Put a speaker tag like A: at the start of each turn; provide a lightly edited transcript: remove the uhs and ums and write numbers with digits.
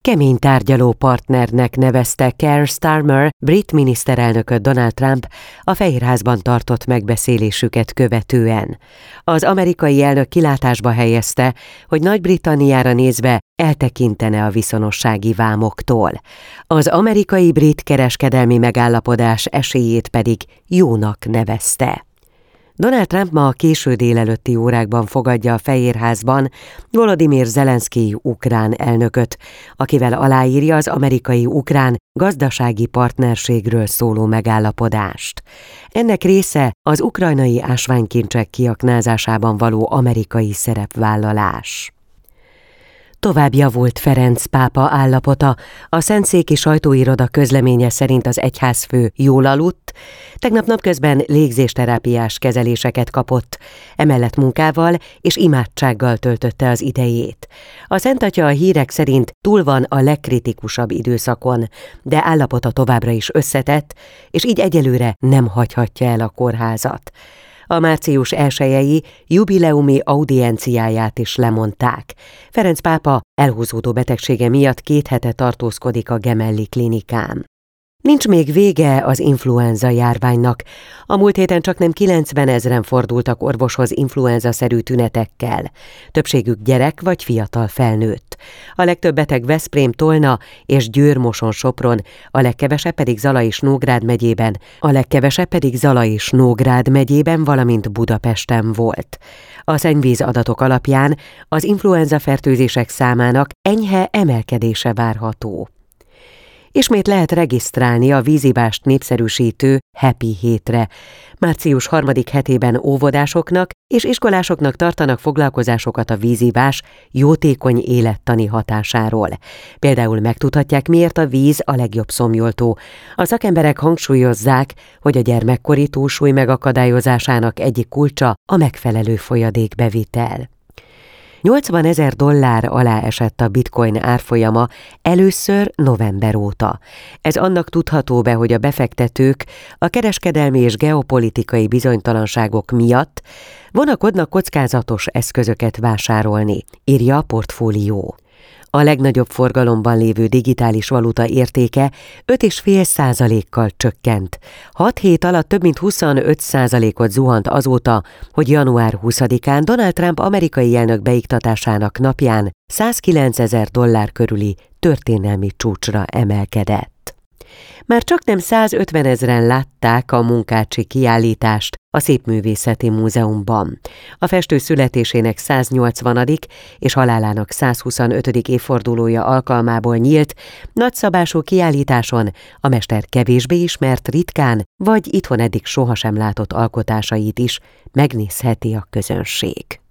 A: Kemény tárgyaló partnernek nevezte Keir Starmer brit miniszterelnököt Donald Trump a Fehérházban tartott megbeszélésüket követően. Az amerikai elnök kilátásba helyezte, hogy Nagy-Britanniára nézve eltekintene a viszonossági vámoktól. Az amerikai-brit kereskedelmi megállapodás esélyét pedig jónak nevezte. Donald Trump ma a késő délelőtti órákban fogadja a Fehérházban Volodymyr Zelenszkij ukrán elnököt, akivel aláírja az amerikai-ukrán gazdasági partnerségről szóló megállapodást. Ennek része az ukrajnai ásványkincsek kiaknázásában való amerikai szerepvállalás. Tovább javult Ferenc pápa állapota. A Szentszéki sajtóiroda közleménye szerint az egyházfő jól aludt, tegnap napközben légzésterápiás kezeléseket kapott, emellett munkával és imádsággal töltötte az idejét. A Szentatya a hírek szerint túl van a legkritikusabb időszakon, de állapota továbbra is összetett, és így egyelőre nem hagyhatja el a kórházat. A március 1-i jubileumi audienciáját is lemondták. Ferenc pápa elhúzódó betegsége miatt 2 hete tartózkodik a Gemelli klinikán. Nincs még vége az influenza járványnak. A múlt héten csaknem 90 000 fordultak orvoshoz influenza-szerű tünetekkel. Többségük gyerek vagy fiatal felnőtt. A legtöbb beteg Veszprém, Tolna és Győr-Moson-Sopron, a legkevesebb pedig Zala és Nógrád megyében, valamint Budapesten volt. A szennyvíz adatok alapján az influenza-fertőzések számának enyhe emelkedése várható. Ismét lehet regisztrálni a vízibást népszerűsítő Happy hétre. Március 3. hetében óvodásoknak és iskolásoknak tartanak foglalkozásokat a vízibás jótékony élettani hatásáról. Például megtudhatják, miért a víz a legjobb szomjoltó. A szakemberek hangsúlyozzák, hogy a gyermekkori túlsúly megakadályozásának egyik kulcsa a megfelelő folyadékbevitel. $80,000 alá esett a bitcoin árfolyama először november óta. Ez annak tudható be, hogy a befektetők a kereskedelmi és geopolitikai bizonytalanságok miatt vonakodnak kockázatos eszközöket vásárolni, írja a Portfólió. A legnagyobb forgalomban lévő digitális valuta értéke 5,5%-kal csökkent. 6 hét alatt több mint 25%-ot zuhant azóta, hogy január 20-án Donald Trump amerikai elnök beiktatásának napján $109,000 körüli történelmi csúcsra emelkedett. Már csaknem 150 000-en látták a Munkácsi kiállítást a Szépművészeti Múzeumban. A festő születésének 180. és halálának 125. évfordulója alkalmából nyílt nagyszabású kiállításon a mester kevésbé ismert, ritkán vagy itthon eddig sohasem látott alkotásait is megnézheti a közönség.